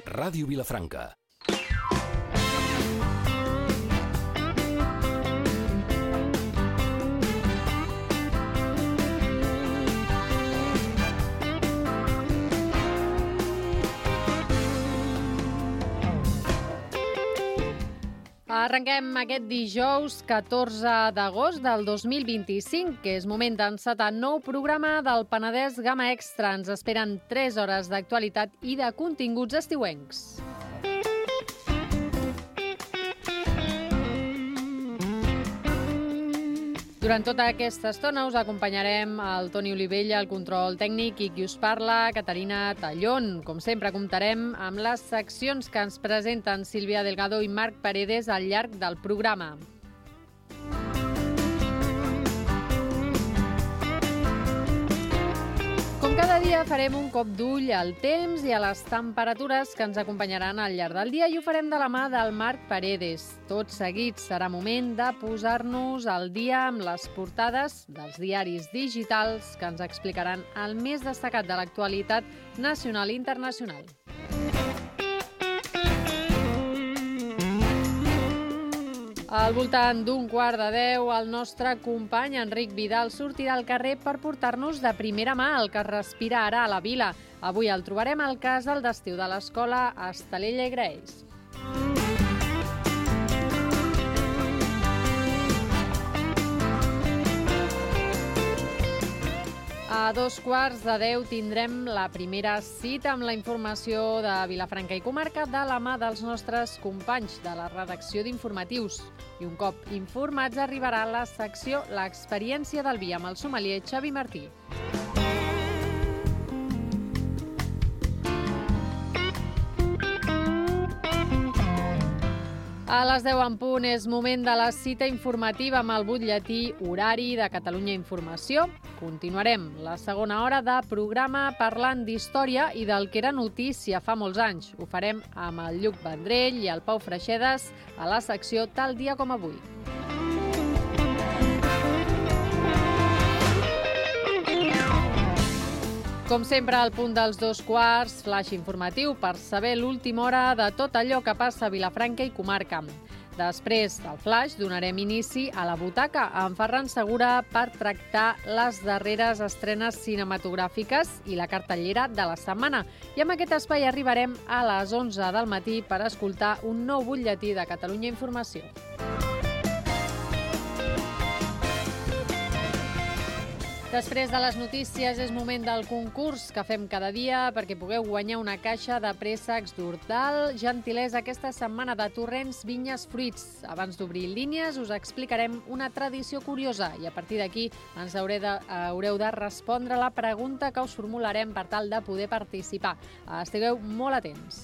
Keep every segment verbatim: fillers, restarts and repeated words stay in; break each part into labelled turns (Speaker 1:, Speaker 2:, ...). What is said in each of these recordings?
Speaker 1: Ràdio Vilafranca.
Speaker 2: Arrenquem aquest dijous catorze d'agost del dos mil vint-i-cinc, que és moment d'encetar nou programa del Penedès Gamma Extra. Ens esperen tres hores d'actualitat i de continguts estiuencs. Durant tota aquesta estona us acompanyarem el Toni Olivella, el control tècnic, i qui us parla, Caterina Tallón. Com sempre, comptarem amb les seccions que ens presenten Sílvia Delgado i Marc Paredes al llarg del programa. Com cada dia farem un cop d'ull al temps i a les temperatures que ens acompanyaran al llarg del dia i ho farem de la mà del Marc Paredes. Tot seguit serà moment de posar-nos al dia amb les portades dels diaris digitals que ens explicaran el més destacat de l'actualitat nacional i internacional. Al voltant d'un quart de deu, el nostre company Enric Vidal sortirà al carrer per portar-nos de primera mà el que es respira ara a la vila. Avui el trobarem al casal d'estiu de l'escola Estalella i Graells. A dos quarts de deu tindrem la primera cita amb la informació de Vilafranca i comarca de la mà dels nostres companys de la redacció d'informatius. I un cop informats arribarà la secció L'experiència del vi amb el sommelier Xavi Martí. A les deu en punt és moment de la cita informativa amb el butlletí horari de Catalunya Informació. Continuarem la segona hora de programa parlant d'història i del que era notícia fa molts anys. Ho farem amb el Lluc Vendrell i el Pau Freixedes a la secció Tal dia com avui. Com sempre, al punt dels dos quarts, flaix informatiu per saber l'última hora de tot allò que passa a Vilafranca i comarca. Després del flaix donarem inici a la butaca amb Ferran Segura per tractar les darreres estrenes cinematogràfiques i la cartellera de la setmana. I amb aquest espai arribarem a les onze del matí per escoltar un nou butlletí de Catalunya Informació. Després de les notícies és moment del concurs que fem cada dia perquè pugueu guanyar una caixa de préssecs d'Hortal, gentilesa aquesta setmana de Torrents, Vinyes, Fruits. Abans d'obrir línies us explicarem una tradició curiosa i a partir d'aquí ens haureu de, haureu de respondre la pregunta que us formularem per tal de poder participar. Estigueu molt atents.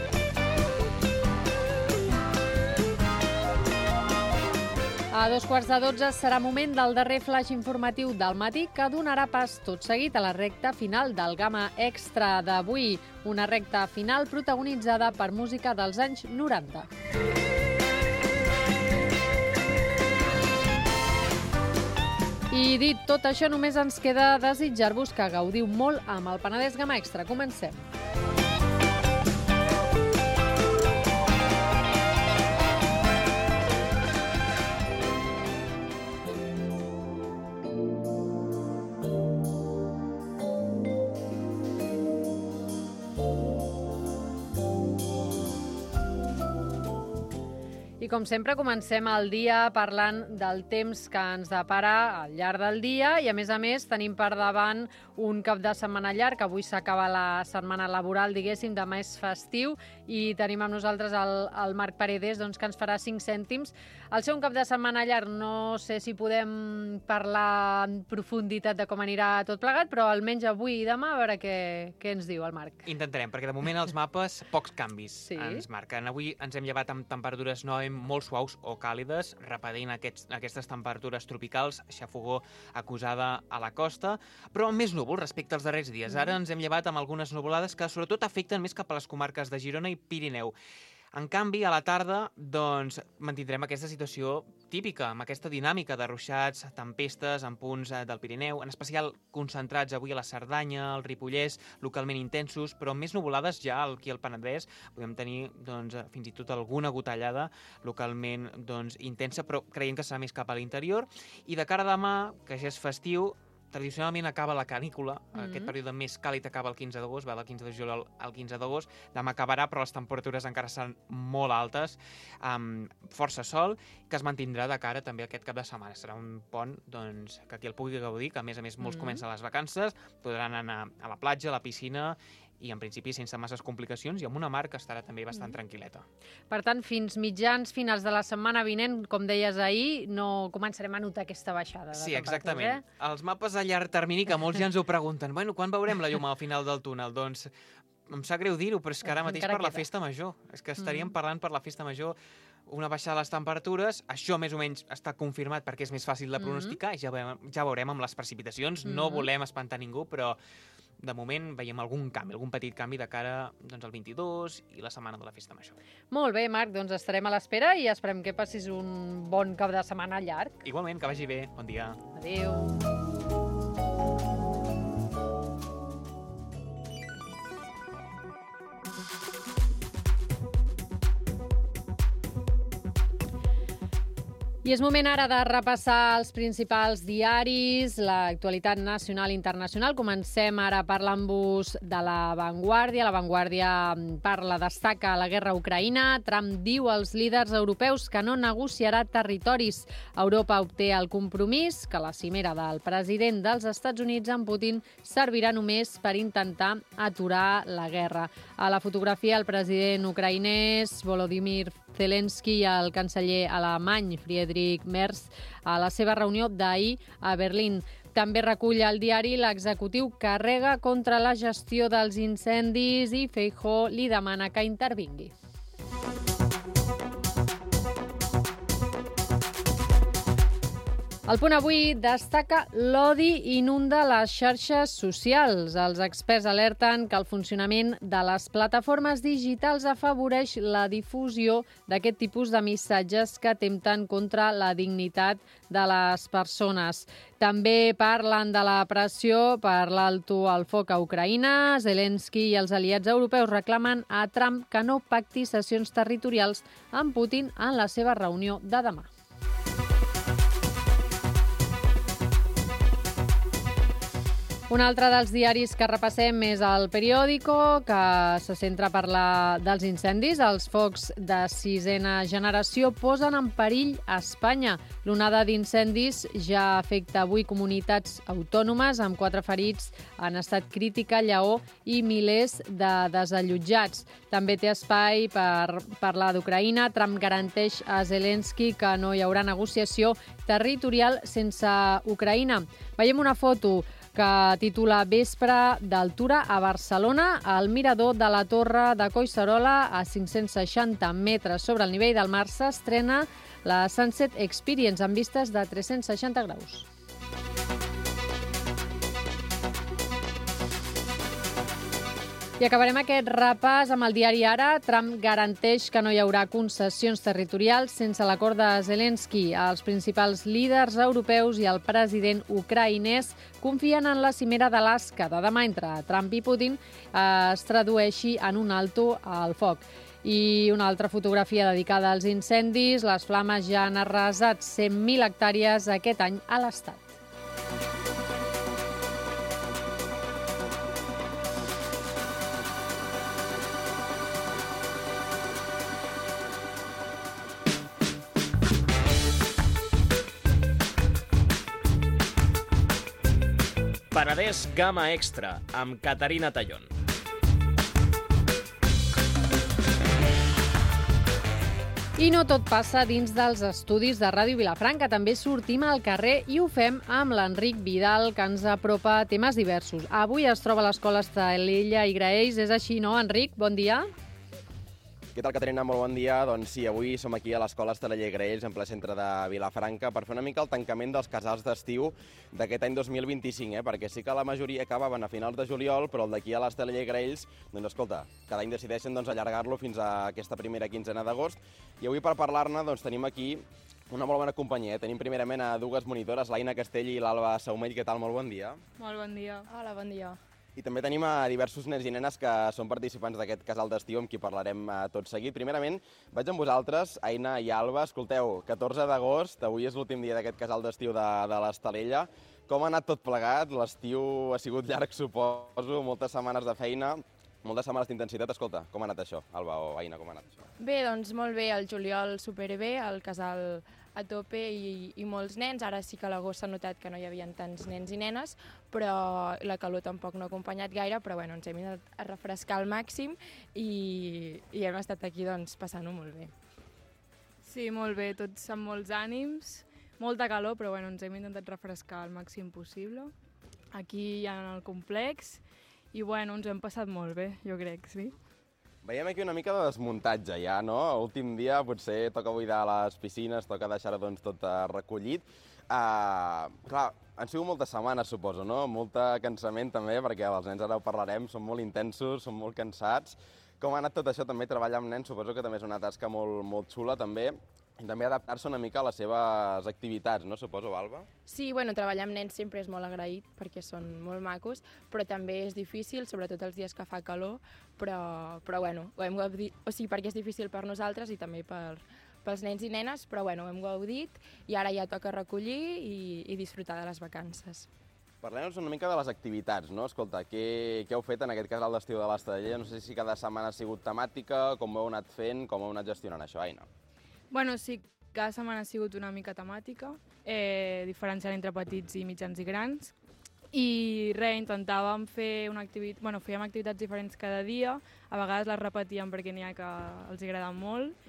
Speaker 2: A dos quarts de dotze serà moment del darrer flaix informatiu del matí que donarà pas tot seguit a la recta final del Gamma Extra d'avui, una recta final protagonitzada per música dels anys noranta. I dit tot això, només ens queda desitjar-vos que gaudiu molt amb el Penedès Gamma Extra. Comencem. I com sempre comencem el dia parlant del temps que ens depara al llarg del dia i a més a més tenim per davant un cap de setmana llarg. Avui s'acaba la setmana laboral, diguéssim, demà és festiu i tenim amb nosaltres el, el Marc Paredes, doncs, que ens farà cinc cèntims. Al ser un cap de setmana llarg no sé si podem parlar en profunditat de com anirà tot plegat, però almenys avui i demà a veure què, què ens diu el Marc.
Speaker 3: Intentarem, perquè de moment els mapes pocs canvis
Speaker 2: sí.
Speaker 3: ens marquen. Avui ens hem llevat amb temperatures no molt suaus o càlides, repetint aquests, aquestes temperatures tropicals, xafogor acusada a la costa, però amb més núvols respecte als darrers dies. Ara ens hem llevat amb algunes nuvolades que sobretot afecten més cap a les comarques de Girona i Pirineu. En canvi, a la tarda, doncs, mantindrem aquesta situació típica, amb aquesta dinàmica de ruixats, tempestes en punts del Pirineu, en especial concentrats avui a la Cerdanya, al Ripollès, localment intensos, però més nuvolades ja aquí al Penedès. Podem tenir doncs, fins i tot alguna gotellada localment doncs, intensa, però creiem que serà més cap a l'interior. I de cara a demà, que ja és festiu, tradicionalment acaba la canícula, mm-hmm. aquest període més càlid acaba el quinze d'agost, va del quinze de juliol al quinze d'agost, demà acabarà, però les temperatures encara seran molt altes, amb força sol, que es mantindrà de cara també aquest cap de setmana. Serà un pont doncs, que qui el pugui gaudir, que a més a més molts mm-hmm. comencen les vacances, podran anar a la platja, a la piscina, i en principi sense masses complicacions i amb una mar que estarà també bastant mm. tranquil·leta.
Speaker 2: Per tant, fins mitjans, finals de la setmana vinent, com deies ahir, no començarem a notar aquesta baixada de
Speaker 3: sí,
Speaker 2: temperatures,
Speaker 3: exactament.
Speaker 2: Eh?
Speaker 3: Els mapes a llarg termini, que molts ja ens ho pregunten, bueno, quan veurem la llum al final del túnel? Doncs em sap greu dir-ho, però és que ara mateix
Speaker 2: Encara
Speaker 3: per la
Speaker 2: queda.
Speaker 3: festa major. És que estaríem
Speaker 2: Mm.
Speaker 3: parlant per la festa major una baixada de les temperatures, això més o menys està confirmat perquè és més fàcil de pronosticar, mm-hmm. i ja veurem, ja veurem amb les precipitacions, mm-hmm. no volem espantar ningú, però de moment veiem algun canvi, algun petit canvi de cara doncs, al vint-i-dos i la setmana de la festa major.
Speaker 2: Molt bé, Marc, doncs estarem a l'espera i esperem que passis un bon cap de setmana llarg.
Speaker 3: Igualment, que vagi bé. Bon dia.
Speaker 2: Adéu. I és moment ara de repassar els principals diaris, l'actualitat nacional i internacional. Comencem ara parlant-vos de La Vanguardia. La Vanguardia parla, destaca la guerra a Ucraïna. Trump diu als líders europeus que no negociarà territoris. Europa obté el compromís que la cimera del president dels Estats Units amb Putin servirà només per intentar aturar la guerra. A la fotografia, el president ucraïnès Volodymyr Zelensky i el canceller alemany Friedrich Merz a la seva reunió d'ahir a Berlín. També recull el diari l'executiu carrega contra la gestió dels incendis i Feijóo li demana que intervingui. El Punt Avui destaca l'odi inunda les xarxes socials. Els experts alerten que el funcionament de les plataformes digitals afavoreix la difusió d'aquest tipus de missatges que atempten contra la dignitat de les persones. També parlen de la pressió per l'alto al foc a Ucraïna. Zelensky i els aliats europeus reclamen a Trump que no pacti cessions territorials amb Putin en la seva reunió de demà. Un altre dels diaris que repassem és el Periódico, que se centra a parlar dels incendis. Els focs de sisena generació posen en perill a Espanya. L'onada d'incendis ja afecta avui comunitats autònomes, amb quatre ferits en estat crític a Lleó i milers de desallotjats. També té espai per parlar d'Ucraïna. Trump garanteix a Zelensky que no hi haurà negociació territorial sense Ucraïna. Veiem una foto que titula Vespre d'altura a Barcelona. El mirador de la Torre de Collserola, a cinc-cents seixanta metres sobre el nivell del mar, s'estrena la Sunset Experience amb vistes de tres-cents seixanta graus. I acabarem aquest repàs amb el diari Ara. Trump garanteix que no hi haurà concessions territorials sense l'acord de Zelensky. Els principals líders europeus i el president ucraïnès confien en la cimera d'Alaska de demà entre Trump i Putin es tradueixi en un alto al foc. I una altra fotografia dedicada als incendis. Les flames ja han arrasat cent mil hectàrees aquest any a l'Estat.
Speaker 1: Penedès Gamma Extra, amb Caterina Tallón.
Speaker 2: I no tot passa dins dels estudis de Ràdio Vilafranca. També sortim al carrer i ho fem amb l'Enric Vidal, que ens apropa temes diversos. Avui es troba a l'Escola Estalella i Graells. És així, no, Enric? Bon dia.
Speaker 4: Què tal, Caterina? Molt bon dia. Doncs sí, avui som aquí a l'Escola Esteller Graells, en ple centre de Vilafranca, per fer una mica el tancament dels casals d'estiu d'aquest any dos mil vint-i-cinc, eh? Perquè sí que la majoria acabaven a finals de juliol, però el d'aquí a l'Esteller Graells, doncs escolta, cada any decideixen doncs, allargar-lo fins a aquesta primera quinzena d'agost. I avui per parlar-ne doncs, tenim aquí una molt bona companyia. Eh? Tenim primerament a dues monitores, l'Aina Castell i l'Alba Saumell. Què tal? Molt bon dia.
Speaker 5: Molt bon dia.
Speaker 6: Hola, bon dia.
Speaker 4: I també tenim a diversos nens i nenes que són participants d'aquest casal d'estiu amb qui parlarem eh, tot seguit. Primerament, vaig amb vosaltres, Aina i Alba. Escolteu, catorze d'agost, avui és l'últim dia d'aquest casal d'estiu de, de l'Estalella. Com ha anat tot plegat? L'estiu ha sigut llarg, suposo, moltes setmanes de feina, moltes setmanes d'intensitat. Escolta, com ha anat això, Alba o Aina, com ha anat això?
Speaker 6: Bé, doncs molt bé, el juliol superbé, el casal a tope i, i molts nens. Ara sí que a l'agost s'ha notat que no hi havia tants nens i nenes, però la calor tampoc no ha acompanyat gaire, però bueno, ens hem anat a refrescar al màxim i, i hem estat aquí doncs, passant-ho molt bé.
Speaker 5: Sí, molt bé, tots amb molts ànims, molta calor, però bueno, ens hem intentat refrescar al màxim possible aquí en el complex i bueno, ens hem passat molt bé, jo crec, sí.
Speaker 4: Veiem aquí una mica de desmuntatge ja, no? L'últim dia potser toca buidar les piscines, toca deixar-ho doncs, tot recollit. Uh, clar, han sigut moltes setmanes, suposo, no? Molta cansament també, perquè els nens ara ho parlarem, són molt intensos, són molt cansats. Com ha anat tot això també, treballar amb nens, suposo que també és una tasca molt, molt xula també, i també adaptar-se una mica a les seves activitats, no? Suposo, Alba?
Speaker 6: Sí, bueno, treballar amb nens sempre és molt agraït perquè són molt macos, però també és difícil, sobretot els dies que fa calor, però, però bueno, ho hem gaudit, o sigui, perquè és difícil per nosaltres i també per, pels nens i nenes, però bueno, ho hem gaudit i ara ja toca recollir i, i disfrutar de les vacances.
Speaker 4: Parlem-nos una mica de les activitats, no? Escolta, què, què heu fet en aquest casal d'estiu de l'Estadella? No sé si cada setmana ha sigut temàtica, com ho heu anat fent, com ho heu anat gestionant això, Aina?
Speaker 5: Bueno, sí, cada setmana ha sigut una mica temàtica, eh, diferenciant entre petits i mitjans i grans. I res, intentàvem fer una activitat, bueno, fèiem activitats diferents cada dia, a vegades les repetíem perquè n'hi ha que els agraden molt,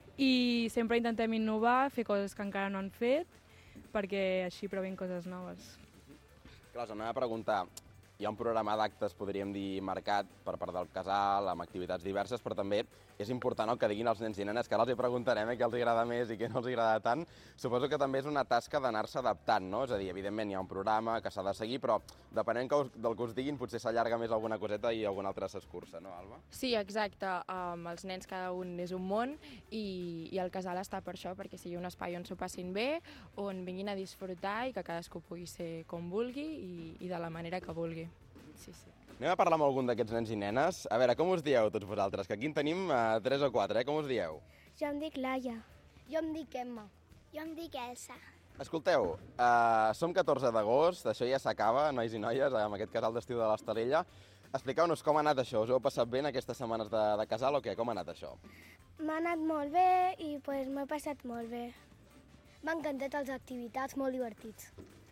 Speaker 5: i sempre intentem innovar, fer coses que encara no han fet, perquè així provem coses noves.
Speaker 4: Clar, us anava a preguntar, hi ha un programa d'actes, podríem dir, marcat per part del casal, amb activitats diverses, però també és important el que diguin els nens i nenes, que ara els hi preguntarem eh, què els agrada més i què no els agrada tant. Suposo que també és una tasca d'anar-se adaptant, no? És a dir, evidentment hi ha un programa que s'ha de seguir, però depenent que us, del que us diguin, potser s'allarga més alguna coseta i alguna altra s'escurça, no, Alba?
Speaker 6: Sí, exacte. Um, els nens cada un és un món i, i el casal està per això, perquè sigui un espai on s'ho passin bé, on vinguin a disfrutar i que cadascú pugui ser com vulgui i, i de la manera que vulgui. Sí, sí.
Speaker 4: Anem a parlar amb algun d'aquests nens i nenes. A veure, com us dieu tots vosaltres? Que aquí en tenim uh, tres o quatre, eh? Com us dieu?
Speaker 7: Jo em dic Laia.
Speaker 8: Jo em dic Emma.
Speaker 7: Jo em dic Elsa.
Speaker 4: Escolteu, uh, som catorze d'agost, això ja s'acaba, nois i noies, amb aquest casal d'estiu de l'Estalella. Expliqueu-nos com ha anat això. Us heu passat bé en aquestes setmanes de, de casal o què? Com ha anat això?
Speaker 7: M'ha anat molt bé i pues, m'he passat molt bé. M'han encantat les activitats, molt divertits.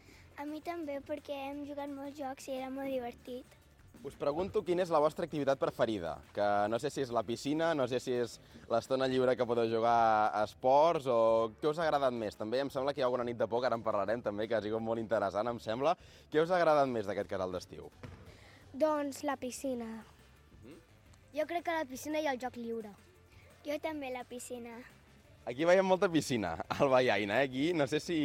Speaker 8: A mi també, perquè hem jugat molts jocs i era molt divertit.
Speaker 4: Us pregunto quina és la vostra activitat preferida, que no sé si és la piscina, no sé si és l'estona lliure que podeu jugar a esports o què us ha agradat més. També em sembla que hi ha alguna nit de por, que ara en parlarem també, que ha sigut molt interessant, em sembla. Què us ha agradat més d'aquest casal d'estiu?
Speaker 7: Doncs la piscina.
Speaker 4: Mm?
Speaker 7: Jo crec que la piscina i el joc lliure.
Speaker 8: Jo també la piscina.
Speaker 4: Aquí veiem molta piscina, Alba i Aina, eh? Aquí no sé si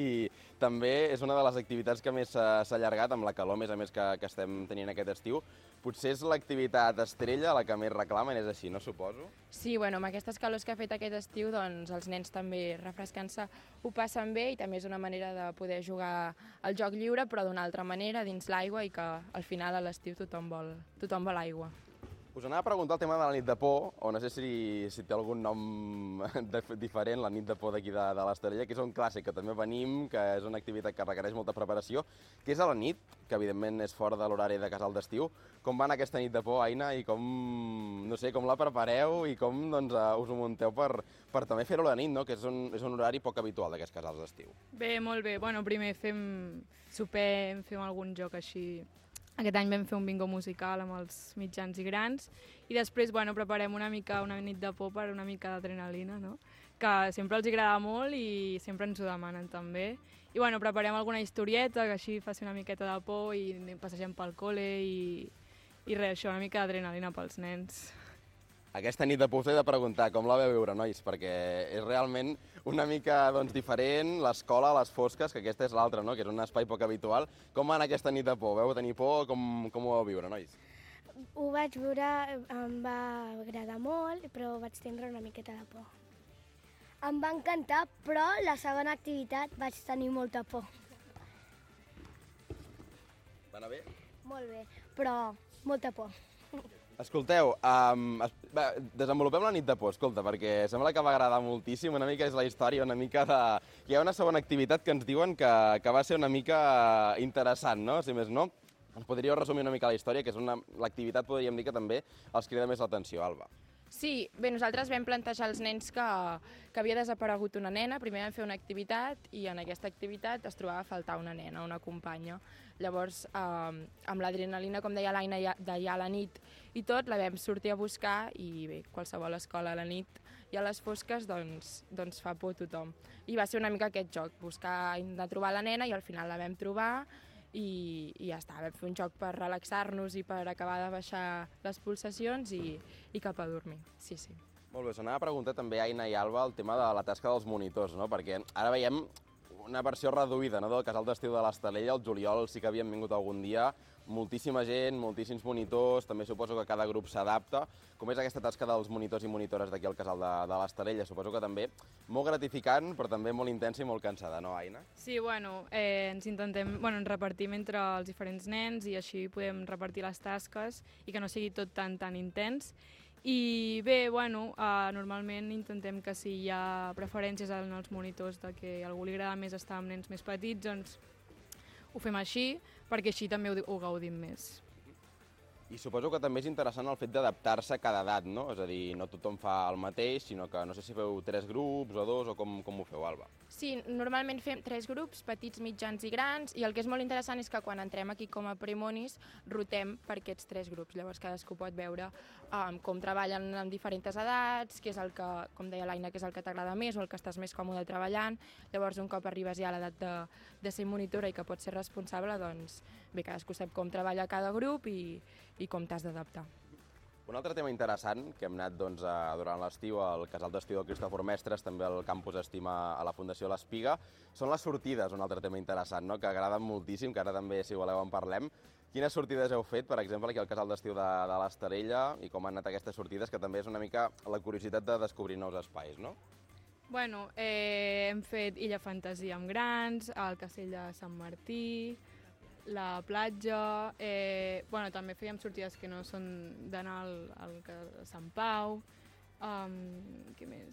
Speaker 4: també és una de les activitats que més s'ha allargat, amb la calor, a més a més, que, que estem tenint aquest estiu. Potser és l'activitat estrella la que més reclamen, és així, no suposo?
Speaker 6: Sí, bueno, amb aquestes calors que ha fet aquest estiu, doncs els nens també refrescant-se ho passen bé i també és una manera de poder jugar al joc lliure, però d'una altra manera, dins l'aigua, i que al final a l'estiu tothom vol, tothom vol aigua.
Speaker 4: Us anava a preguntar el tema de la nit de por, o no sé si, si té algun nom diferent, la nit de por d'aquí de, de l'Estarella, que és un clàssic, que també venim, que és una activitat que requereix molta preparació, que és a la nit, que evidentment és fora de l'horari de casal d'estiu. Com va anar aquesta nit de por, Aina, i com, no sé, com la prepareu i com doncs, us ho munteu per, per també fer-ho a la nit, no? Que és un, és un horari poc habitual d'aquests casals d'estiu.
Speaker 5: Bé, molt bé. Bueno, primer fem sopar, fem algun joc així. Aquest any vam fer un bingo musical amb els mitjans i grans i després bueno, preparem una mica una nit de por per una mica d'adrenalina, no? Que sempre els agrada molt i sempre ens ho demanen també. I bueno, preparem alguna historieta que així faci una miqueta de por i passegem pel col·le i, i res, això, una mica d'adrenalina pels nens.
Speaker 4: Aquesta nit de por us he de preguntar com la veu viure, nois, perquè és realment una mica doncs, diferent l'escola a les fosques, que aquesta és l'altra, no? Que és un espai poc habitual. Com va anar aquesta nit de por? Veu tenir por? Com, com ho vau viure, nois?
Speaker 7: Ho vaig veure, em va agradar molt, però vaig tindre una miqueta de por. Em va encantar, però la segona activitat vaig tenir molta por.
Speaker 4: Va anar bé?
Speaker 7: Molt bé, però molta por.
Speaker 4: Escolteu, um, es, va, desenvolupem la nit de por, escolta, perquè sembla que va agradar moltíssim, una mica és la història, una mica de... Hi ha una segona activitat que ens diuen que, que va ser una mica interessant, no? Si més no, ens podríeu resumir una mica la història, que és una... l'activitat, podríem dir que també els crida més l'atenció, Alba.
Speaker 6: Sí, bé, nosaltres vam plantejar als nens que, que havia desaparegut una nena, primer vam fer una activitat i en aquesta activitat es trobava a faltar una nena, una companya. Llavors, eh, amb l'adrenalina, com deia l'Aina, d'allà a la nit i tot, la vam sortir a buscar i bé, qualsevol escola a la nit i a les fosques doncs, doncs fa por a tothom. I va ser una mica aquest joc, buscar, de trobar la nena i al final la vam trobar i, i ja està, vam fer un joc per relaxar-nos i per acabar de baixar les pulsacions i, i cap a dormir, sí, sí.
Speaker 4: Molt bé, s'anava a preguntar també, Aina i Alba, el tema de la tasca dels monitors, no? Perquè ara veiem una versió reduïda, no?, del casal d'estiu de l'Estalella. Al juliol sí que havien vingut algun dia, moltíssima gent, moltíssims monitors, també suposo que cada grup s'adapta. Com és aquesta tasca dels monitors i monitores d'aquí al casal de, de l'Estalella? Suposo que també molt gratificant, però també molt intensa i molt cansada, no, Aina?
Speaker 5: Sí, bueno, eh, ens intentem, bueno, ens repartim entre els diferents nens i així podem repartir les tasques i que no sigui tot tan, tan intens. I bé, bueno, eh, normalment intentem que si hi ha preferències en els monitors de que a algú li agrada més estar amb nens més petits, doncs ho fem així, perquè així també ho, ho gaudim més.
Speaker 4: I suposo que també és interessant el fet d'adaptar-se a cada edat, no? És a dir, no tothom fa el mateix, sinó que no sé si feu tres grups o dos, o com, com ho feu, Alba?
Speaker 6: Sí, normalment fem tres grups, petits, mitjans i grans, i el que és molt interessant és que quan entrem aquí com a premonis rotem per aquests tres grups. Llavors cadascú pot veure um, com treballen en diferents edats, què és el que, com deia l'Aina, què és el que t'agrada més o el que estàs més còmode treballant. Llavors, un cop arribes ja a l'edat de, de ser monitora i que pots ser responsable, doncs bé, cadascú sap com treballa cada grup i, i com t'has d'adaptar.
Speaker 4: Un altre tema interessant, que hem anat doncs, a, durant l'estiu al casal d'estiu del Cristòfor Mestres, també al campus Estima a la Fundació L'Espiga, són les sortides, un altre tema interessant, no? Que agraden moltíssim, que ara també, si voleu, en parlem. Quines sortides heu fet, per exemple, aquí al casal d'estiu de, de l'Estarella, i com han anat aquestes sortides, que també és una mica la curiositat de descobrir nous espais, no?
Speaker 5: Bueno, eh, hem fet Illa Fantasia amb grans, el Castell de Sant Martí, la platja, eh, bueno, també fèiem sortides que no són d'anar al, al a Sant Pau, um, què més?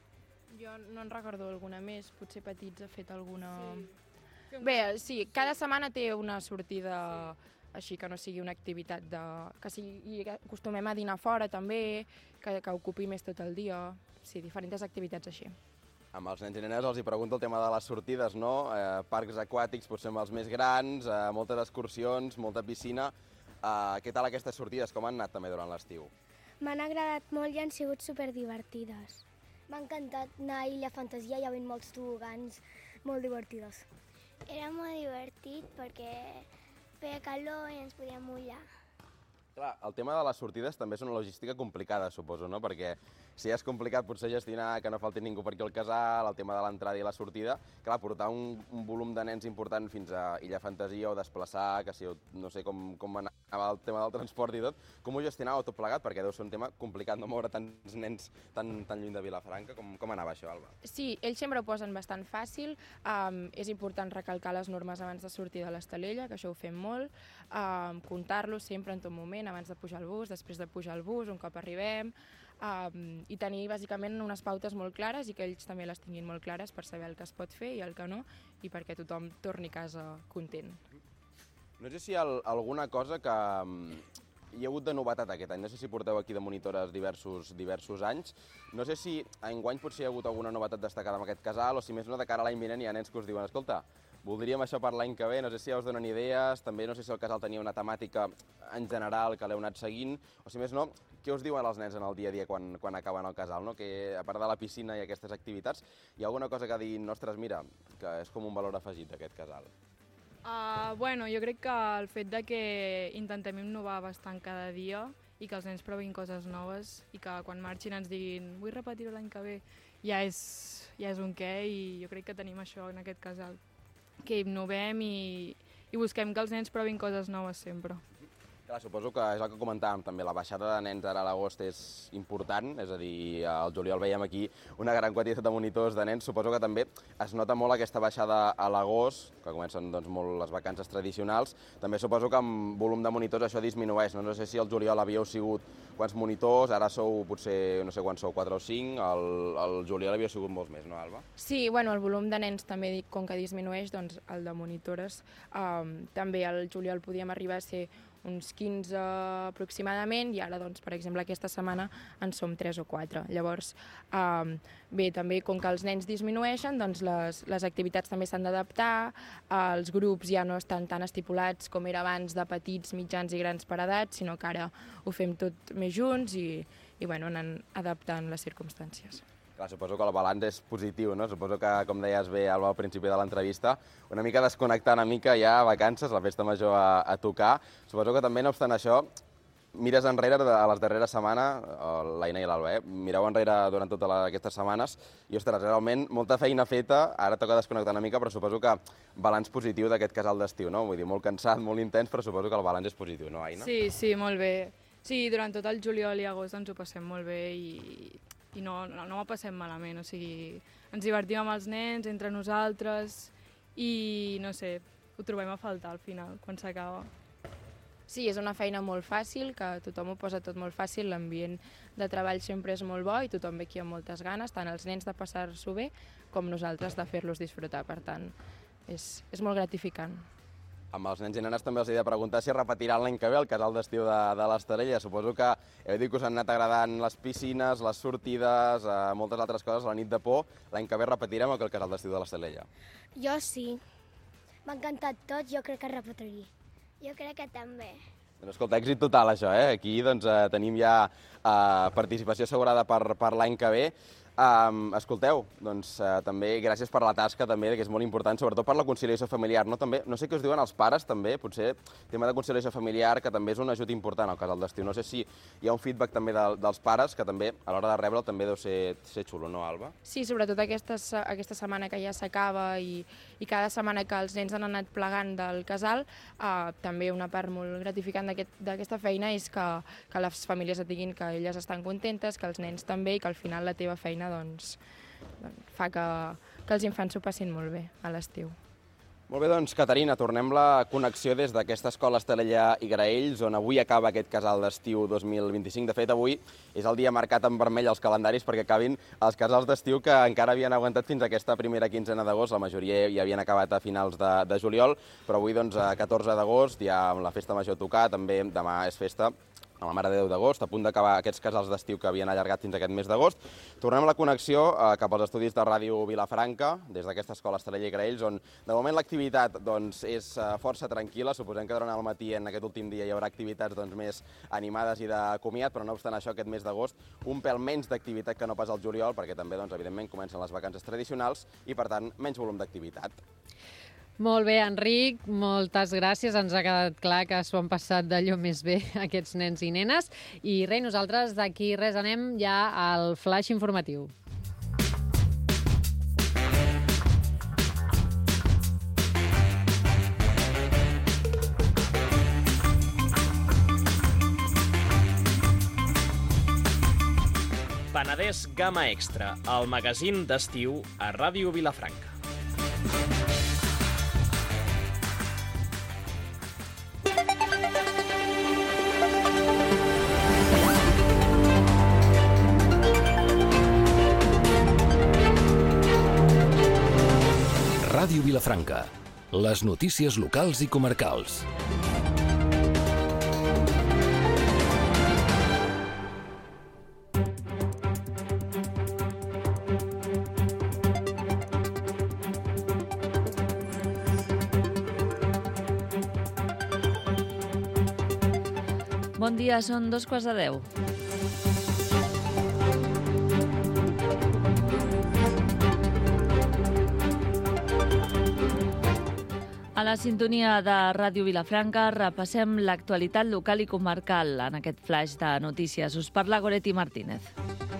Speaker 6: Jo no en recordo alguna més, potser petits ha fet alguna...
Speaker 5: Sí.
Speaker 6: Bé, sí, cada setmana té una sortida així que no sigui una activitat de... que sigui, acostumem a dinar fora també, que, que ocupi més tot el dia, sí, diferents activitats així.
Speaker 4: Amb els nens i nenes els hi pregunto el tema de les sortides, no? Eh, parcs aquàtics, potser amb els més grans, eh, moltes excursions, molta piscina. Eh, què tal aquestes sortides? Com han anat també durant l'estiu?
Speaker 7: M'han agradat molt i han sigut superdivertides. M'ha encantat anar a Illa Fantasia, hi havia molts tobogans molt divertides.
Speaker 8: Era molt divertit perquè feia calor i ens podíem mullar.
Speaker 4: Clar, el tema de les sortides també és una logística complicada, suposo, no? Perquè si és complicat potser gestionar que no falti ningú per aquí al casal, el tema de l'entrada i la sortida, clar, portar un, un volum de nens important fins a Illa Fantasia o desplaçar, que si no sé com, com anava el tema del transport i tot, com ho gestionàveu tot plegat? Perquè deu ser un tema complicat no moure tants nens tan, tan lluny de Vilafranca. Com, com anava això, Alba?
Speaker 6: Sí, ells sempre ho posen bastant fàcil. Um, és important recalcar les normes abans de sortir de l'Estalella, que això ho fem molt, um, comptar-los sempre en tot moment, abans de pujar al bus, després de pujar al bus, un cop arribem, um, i tenir bàsicament unes pautes molt clares i que ells també les tinguin molt clares per saber el que es pot fer i el que no, i perquè tothom torni a casa content.
Speaker 4: No sé si hi ha alguna cosa que um, hi ha hagut de novetat aquest any. No sé si porteu aquí de monitores diversos, diversos anys. No sé si enguany potser hi ha hagut alguna novetat destacada en aquest casal o si més no de cara a l'any vinent hi ha nens que us diuen escolta, voldríem això per l'any que ve, no sé si ja us donen idees, també no sé si el casal tenia una temàtica en general que l'heu anat seguint, o si més no, què us diuen els nens en el dia a dia quan, quan acaben el casal, no? Que a part de la piscina i aquestes activitats, hi ha alguna cosa que diguin, ostres, mira, que és com un valor afegit d'aquest casal?
Speaker 5: Uh, bueno, jo crec que el fet de que intentem innovar bastant cada dia i que els nens provin coses noves i que quan marxin ens diguin vull repetir-ho l'any que ve, ja és, ja és un què, i jo crec que tenim això en aquest casal, que innovem i, i busquem que els nens provin coses noves sempre.
Speaker 4: Clar, suposo que és el que comentàvem també, la baixada de nens ara a l'agost és important, és a dir, al juliol veiem aquí una gran quantitat de monitors de nens, suposo que també es nota molt aquesta baixada a l'agost, que comencen doncs, molt les vacances tradicionals, també suposo que amb volum de monitors això disminueix, no, no sé si al juliol havíeu sigut quants monitors, ara sou potser, no sé quants sou, quatre o cinc, al, al juliol havíeu sigut molts més, no, Alba?
Speaker 6: Sí, bueno, el volum de nens també, com que disminueix, doncs el de monitores, um, també al juliol podíem arribar a ser uns quinze aproximadament, i ara, doncs, per exemple, aquesta setmana en som tres o quatre. Llavors, eh, bé, també com que els nens disminueixen, doncs les, les activitats també s'han d'adaptar, els grups ja no estan tan estipulats com era abans de petits, mitjans i grans per edat, sinó que ara ho fem tot més junts i, i bueno, anant adaptant les circumstàncies.
Speaker 4: Clar, suposo que el balanç és positiu, no? Suposo que, com deies bé, Alba, al principi de l'entrevista, una mica desconnectar una mica ja a vacances, la festa major a, a tocar. Suposo que també, no obstant això, mires enrere a les darreres setmanes, l'Aina i l'Alba, eh? Mireu enrere durant totes aquestes setmanes i, ostres, realment, molta feina feta, ara toca desconnectar una mica, però suposo que balanç positiu d'aquest casal d'estiu, no? Vull dir, molt cansat, molt intens, però suposo que el balanç és positiu, no, Aina?
Speaker 5: Sí, sí, molt bé. Sí, durant tot el juliol i agost ens ho passem molt bé i... i no, no, no ho passem malament, o sigui, ens divertim amb els nens, entre nosaltres, i no sé, ho trobem a faltar al final, quan s'acaba.
Speaker 6: Sí, és una feina molt fàcil, que tothom ho posa tot molt fàcil, l'ambient de treball sempre és molt bo i tothom ve aquí amb moltes ganes, tant els nens de passar-s'ho bé com nosaltres de fer-los disfrutar, per tant, és, és molt gratificant.
Speaker 4: Amb els nens i nenes també els he de preguntar si repetiran l'any que ve el casal d'estiu de, de l'Estarella. Suposo que heu dit que us han anat agradant les piscines, les sortides, eh, moltes altres coses, la nit de por. L'any que ve repetirem el casal d'estiu de l'Estarella?
Speaker 7: Jo sí. M'ha encantat tot, jo crec que repetiria.
Speaker 8: Jo crec que també.
Speaker 4: Doncs escolta, èxit total això, eh? Aquí doncs, eh, tenim ja eh, participació assegurada per, per l'any que ve. Um, escolteu, doncs uh, també gràcies per la tasca també, que és molt important, sobretot per la conciliació familiar, no? També, no sé què us diuen els pares també, potser tema de conciliació familiar, que també és un ajut important al casal d'estiu. No sé si hi ha un feedback també de, dels pares, que també a l'hora de rebre'l també deu ser, ser xulo, no, Alba?
Speaker 6: Sí, sobretot aquesta, aquesta setmana que ja s'acaba i, i cada setmana que els nens han anat plegant del casal, uh, també una part molt gratificant d'aquesta aquest, feina és que, que les famílies et diguin que elles estan contentes, que els nens també, i que al final la teva feina doncs, fa que, que els infants s'ho passin molt bé a l'estiu.
Speaker 4: Molt bé, doncs, Caterina, tornem la connexió des d'aquesta escola Estalella i Graells, on avui acaba aquest casal d'estiu dos mil vint-i-cinc. De fet, avui és el dia marcat en vermell als calendaris perquè acabin els casals d'estiu que encara havien aguantat fins a aquesta primera quinzena d'agost. La majoria ja havien acabat a finals de, de juliol, però avui, doncs, a catorze d'agost, ja amb la festa major a tocar, també demà és festa a la Mare de Déu d'agost, a punt d'acabar aquests casals d'estiu que havien allargat fins a aquest mes d'agost. Tornem la connexió eh, cap als estudis de Ràdio Vilafranca, des d'aquesta escola Estalella i Graells, on de moment l'activitat doncs, és eh, força tranquil·la. Suposem que durant el matí, en aquest últim dia, hi haurà activitats doncs, més animades i de comiat, però no obstant això, aquest mes d'agost, un pèl menys d'activitat que no pas al juliol, perquè també, doncs, evidentment, comencen les vacances tradicionals i, per tant, menys volum d'activitat.
Speaker 2: Molt bé, Enric, moltes gràcies. Ens ha quedat clar que s'ho han passat d'allò més bé aquests nens i nenes. I res, nosaltres d'aquí res anem ja al flash informatiu.
Speaker 1: Penedès Gamma Extra, el magazín d'estiu a Ràdio Vilafranca.
Speaker 9: Ràdio Vilafranca, les notícies locals i comarcals.
Speaker 10: Bon dia, són dos quarts de deu. A la sintonia de Ràdio Vilafranca repassem l'actualitat local i comarcal en aquest flash de notícies. Us parla Goretti Martínez.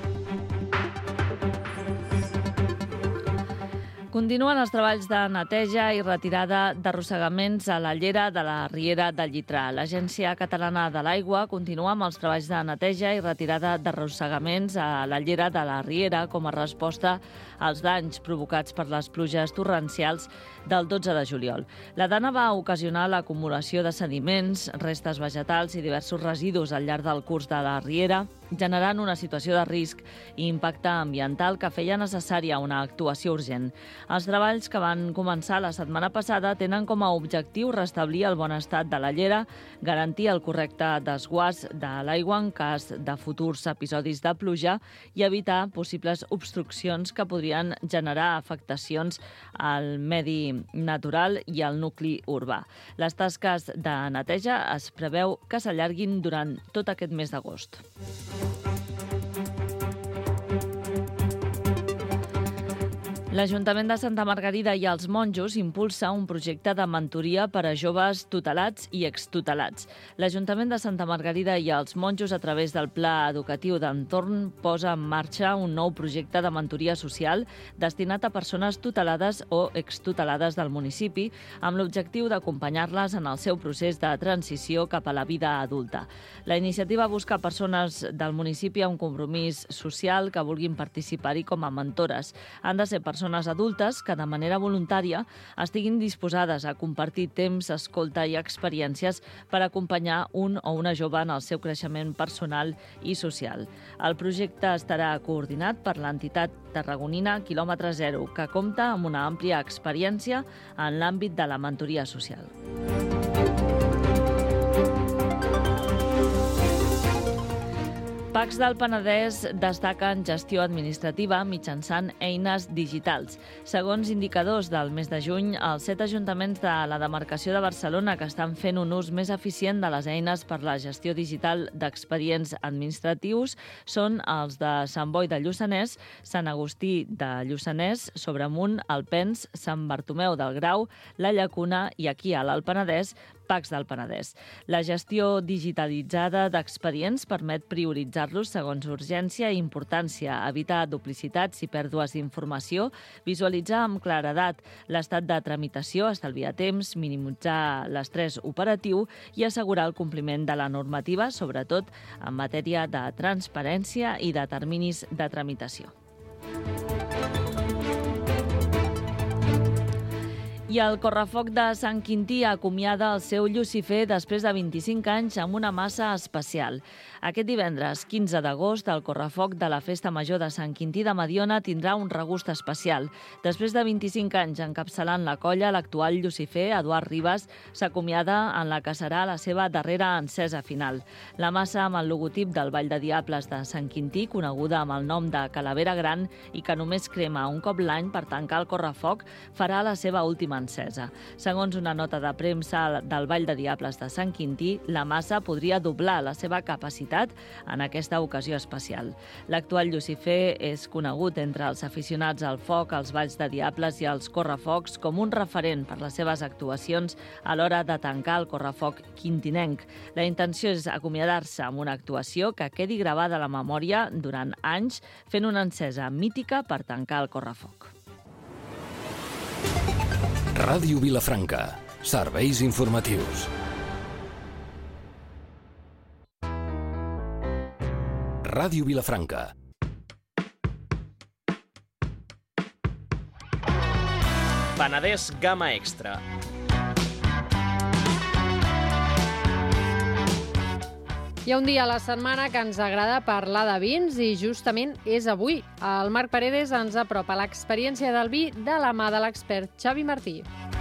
Speaker 10: Continuen els treballs de neteja i retirada d'arrossegaments a la llera de la Riera del Llitrà. L'Agència Catalana de l'Aigua continua amb els treballs de neteja i retirada d'arrossegaments a la llera de la Riera com a resposta als danys provocats per les pluges torrencials del dotze de juliol. La dana va ocasionar l'acumulació de sediments, restes vegetals i diversos residus al llarg del curs de la Riera, generant una situació de risc i impacte ambiental que feia necessària una actuació urgent. Els treballs que van començar la setmana passada tenen com a objectiu restablir el bon estat de la llera, garantir el correcte desguàs de l'aigua en cas de futurs episodis de pluja i evitar possibles obstruccions que podrien generar afectacions al medi natural i al nucli urbà. Les tasques de neteja es preveu que s'allarguin durant tot aquest mes d'agost. L'Ajuntament de Santa Margarida i els Monjos impulsa un projecte de mentoria per a joves tutelats i extutelats. L'Ajuntament de Santa Margarida i els Monjos, a través del Pla Educatiu d'Entorn, posa en marxa un nou projecte de mentoria social destinat a persones tutelades o extutelades del municipi, amb l'objectiu d'acompanyar-les en el seu procés de transició cap a la vida adulta. La iniciativa busca persones del municipi amb compromís social que vulguin participar-hi com a mentores. Han de ser persones adultes que de manera voluntària estiguin disposades a compartir temps, escolta i experiències per acompanyar un o una jove en el seu creixement personal i social. El projecte estarà coordinat per l'entitat tarragonina Quilòmetre Zero, que compta amb una àmplia experiència en l'àmbit de la mentoria social. Pacs del Penedès destaca en gestió administrativa mitjançant eines digitals. Segons indicadors del mes de juny, els set ajuntaments de la demarcació de Barcelona que estan fent un ús més eficient de les eines per la gestió digital d'expedients administratius són els de Sant Boi de Lluçanès, Sant Agustí de Lluçanès, Sobremunt, Alpens, Sant Bartomeu del Grau, La Llacuna i aquí a l'Alt Penedès, Pacs del Penedès. La gestió digitalitzada d'expedients permet prioritzar-los segons urgència i importància, evitar duplicitats i pèrdues d'informació, visualitzar amb claredat l'estat de tramitació, estalviar temps, minimitzar l'estrès operatiu i assegurar el compliment de la normativa, sobretot en matèria de transparència i de terminis de tramitació. I el Correfoc de Sant Quintí acomiada el seu Llucifer després de vint-i-cinc anys amb una massa especial. Aquest divendres, quinze d'agost, el Correfoc de la Festa Major de Sant Quintí de Mediona tindrà un regust especial. Després de vint-i-cinc anys encapçalant la colla, l'actual Llucifer, Eduard Ribas, s'acomiada en la que serà la seva darrera encesa final. La massa amb el logotip del Ball de Diables de Sant Quintí, coneguda amb el nom de Calavera Gran i que només crema un cop l'any per tancar el Correfoc, farà la seva última encesa. Segons una nota de premsa del Ball de Diables de Sant Quintí, la massa podria doblar la seva capacitat en aquesta ocasió especial. L'actual Llucifer és conegut entre els aficionats al foc, als balls de Diables i als correfocs com un referent per les seves actuacions a l'hora de tancar el Correfoc quintinenc. La intenció és acomiadar-se amb una actuació que quedi gravada a la memòria durant anys, fent una encesa mítica per tancar el Correfoc.
Speaker 9: Ràdio Vilafranca. Serveis informatius. Ràdio Vilafranca.
Speaker 1: Penedès Gamma Extra.
Speaker 2: Hi ha un dia a la setmana que ens agrada parlar de vins i justament és avui. El Marc Paredes ens apropa l'experiència del vi de la mà de l'expert Xavi Martí.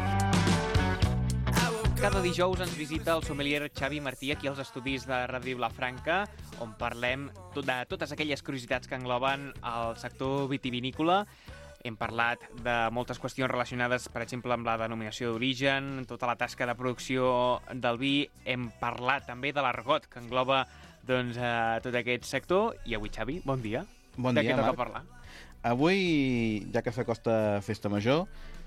Speaker 3: Cada dijous ens visita el sommelier Xavi Martí aquí als estudis de Ràdio Vilafranca, on parlem de totes aquelles curiositats que engloben el sector vitivinícola. Hem parlat de moltes qüestions relacionades, per exemple, amb la denominació d'origen, tota la tasca de producció del vi. Hem parlat també de l'argot, que engloba doncs, eh, tot aquest sector. I avui, Xavi, bon dia.
Speaker 11: Bon
Speaker 3: de
Speaker 11: dia,
Speaker 3: què toca
Speaker 11: Marc.
Speaker 3: parlar?
Speaker 11: Avui, ja que s'acosta Festa Major,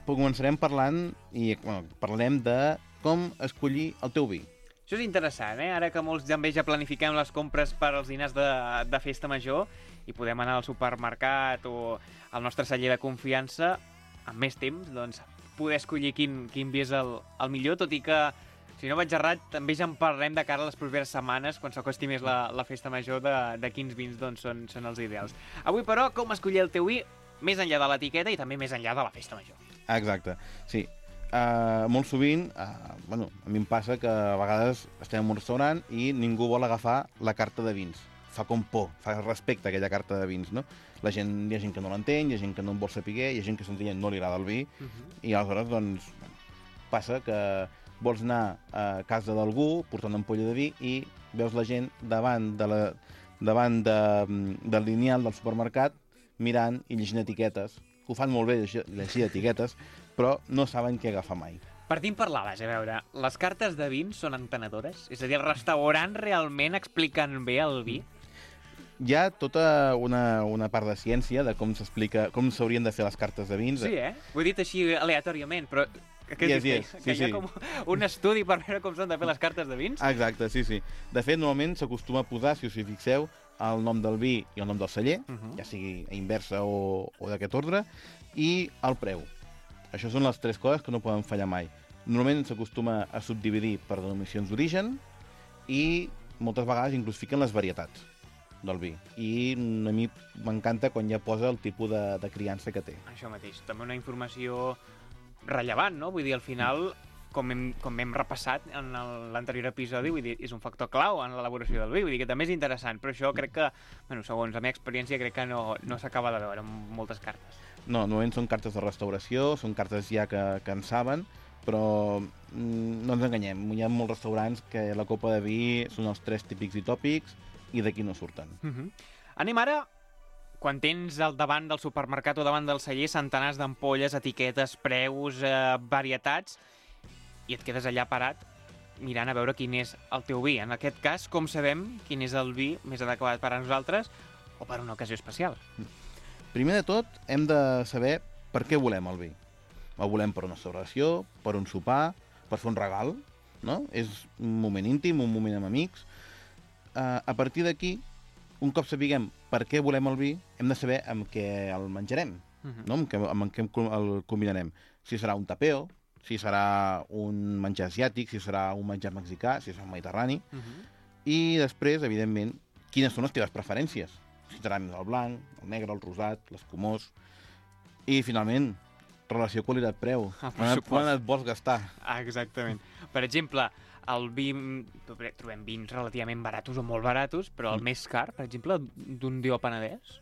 Speaker 11: començarem parlant i bueno, parlarem de com escollir el teu vi.
Speaker 3: Això és interessant, eh? Ara que molts també ja planifiquem les compres per als dinars de, de festa major i podem anar al supermercat o al nostre celler de confiança amb més temps, doncs poder escollir quin, quin vi és el, el millor, tot i que, si no vaig errat, també ja en parlarem de cara a les properes setmanes, quan s'acosti més la, la festa major, de, de quins vins doncs, són, són els ideals. Avui, però, com escollir el teu vi més enllà de l'etiqueta i també més enllà de la festa major.
Speaker 11: Exacte, sí. Uh, molt sovint, uh, bueno, a mi em passa que a vegades estem en un restaurant i ningú vol agafar la carta de vins. Fa com por, fa respecte a aquella carta de vins, no? La gent, hi ha gent que no l'entén, hi ha gent que no en vol saber, hi ha gent que senzillament no li agrada el vi, uh-huh. i aleshores, doncs, passa que vols anar a casa d'algú, portant una ampolla de vi, i veus la gent davant de la, davant de, del lineal del supermercat, mirant i llegint etiquetes, que ho fan molt bé, llegir, llegir etiquetes, però no saben què agafar mai.
Speaker 3: Partim per la base, a veure, les cartes de vins són entenedores? És a dir, els restaurants realment expliquen bé el vi?
Speaker 11: Hi ha tota una, una part de ciència de com s'explica, com s'haurien de fer les cartes de vins.
Speaker 3: Sí, eh? Ho he dit així aleatòriament, però que,
Speaker 11: yes, yes.
Speaker 3: que,
Speaker 11: Sí,
Speaker 3: que hi ha
Speaker 11: sí.
Speaker 3: com un estudi per veure com s'han de fer les cartes de vins?
Speaker 11: Exacte, sí, sí. De fet, normalment s'acostuma a posar, si us hi fixeu, el nom del vi i el nom del celler, uh -huh. ja sigui a inversa o, o d'aquest ordre, i el preu. Això són les tres coses que no poden fallar mai. Normalment s'acostuma a subdividir per denominacions d'origen i moltes vegades inclús fiquen les varietats del vi. I a mi m'encanta quan ja posa el tipus de, de criança que té.
Speaker 3: Això mateix. També una informació rellevant, no? Vull dir, al final, com hem, com hem repassat en l'anterior episodi, vull dir, és un factor clau en l'elaboració del vi. Vull dir que també és interessant, però això crec que, bueno, segons la meva experiència, crec que no, no s'acaba de veure amb moltes cartes.
Speaker 11: No, normalment són cartes de restauració, són cartes ja que, que en saben, però mm, no ens enganyem. Hi ha molts restaurants que la copa de vi són els tres típics i tòpics i d'aquí no surten.
Speaker 3: Uh-huh. Anem ara, quan tens al davant del supermercat o davant del celler centenars d'ampolles, etiquetes, preus, eh, varietats, i et quedes allà parat mirant a veure quin és el teu vi. En aquest cas, com sabem quin és el vi més adequat per a nosaltres o per a una ocasió especial?
Speaker 11: Primer de tot, hem de saber per què volem el vi. El volem per una celebració, per un sopar, per fer un regal, no? És un moment íntim, un moment amb amics. Uh, a partir d'aquí, un cop sapiguem per què volem el vi, hem de saber amb què el menjarem, uh-huh. no? amb, què, amb què el combinarem. Si serà un tapeo, si serà un menjar asiàtic, si serà un menjar mexicà, si serà un mediterrani. Uh-huh. I després, evidentment, quines són les teves preferències. Si serà el blanc, el negre, el rosat, l'escumós. I, finalment, relació qualitat-preu. Quan, quan et vols gastar.
Speaker 3: Ah, exactament. Per exemple, el vi, trobem vins relativament baratos o molt baratos, però el mm. més car, per exemple, d'un Dió Penedès?